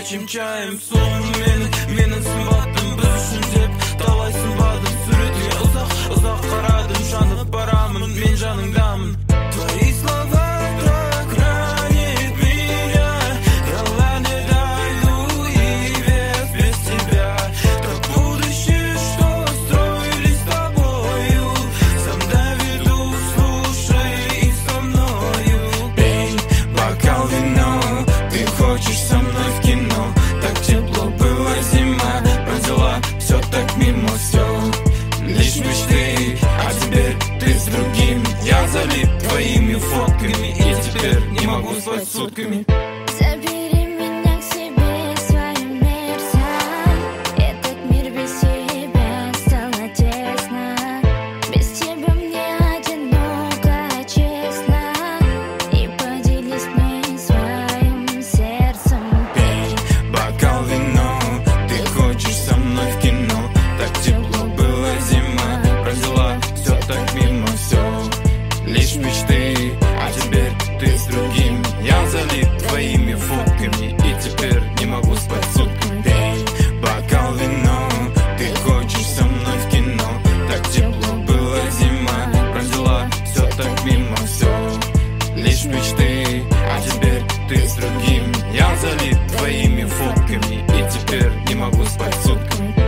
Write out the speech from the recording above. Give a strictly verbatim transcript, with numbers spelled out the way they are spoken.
içim çayım Soğum meni, meni sımbattım Biz üçün dep talay sımbadım Sürütüye uzak, uzak karadım Şanıp baramın, men janыңдамын Твои слова так ранит меня Я ладно дойду и вес без тебя Как будущее, что строили с тобою Сам доведу, слушай и со мною Пей бокал вино, ты хочешь со мной в кино Так тепло было зима, прожила все так мимо, все лишь мечты, а теперь ты с другим Я залит твоими фотками и теперь не могу спать сутками Забери меня к себе, свой мир сам Этот мир без тебя стало тесно Без тебя мне одиноко, честно И поделись мне своим сердцем Пей бокал вино, ты хочешь со мной в кино Так тепло было зима, прожила все так мимо, все лишь мечты, а теперь ты с другим Я залит твоими фотками и теперь не могу спать сутками Пей бокал вино, ты хочешь со мной в кино Так тепло было зима, прожила все так мимо, все лишь мечты, а теперь ты с другим Я залит твоими фотками и теперь не могу спать сутками